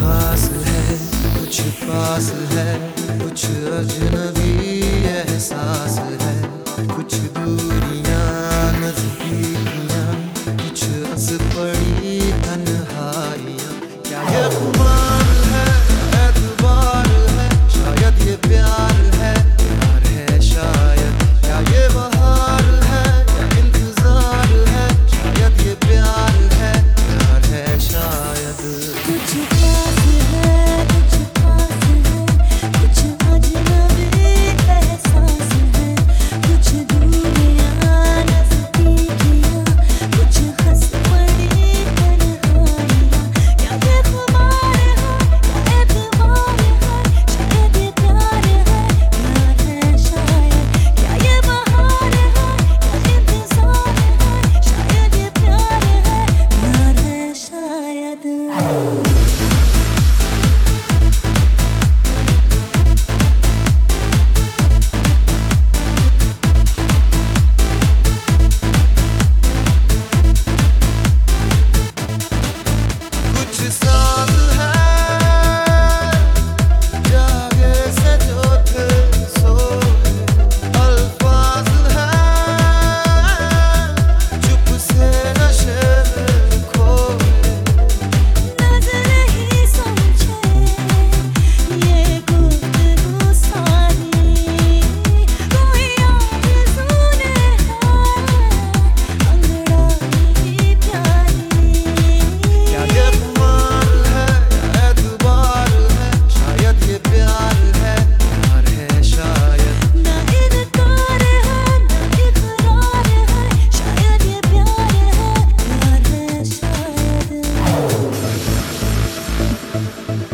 खास है, कुछ पास है, कुछ अजनबी एहसास है, कुछ दूरियां नजदीकियां, कुछ हंस पड़ी तन्हाइयां। क्या ये खुमार है, एतबार है, शायद ये प्यार है शायद। क्या ये बहार है या इंतजार है, शायद ये प्यार है शायद। कुछ खास है, कुछ खास है, कुछ अजनबी एहसास है, कुछ दूरियां नजदीकियां, कुछ हंस पड़ी तन्हाइयां। क्या ये खुमार है या एतबार है, शायद ये प्यार है शायद। क्या ये बहार है या इंतजार है, शायद ये प्यार है शायद। कुछ साथ है जागे से जो थे सोए, अल्फाज है चुप से नशे में खोए। नजर ही समझे ये गुफ्तगू सारी, कोई आरज़ू ने अंगड़ाई प्यारी। क्या ये खुमार है या एतबार है, शायद ये प्यार है शायद। ना इनकार है ना इकरार है, शायद ये प्यार है शायद।